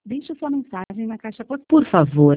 Deixe sua mensagem na caixa postal. Por favor,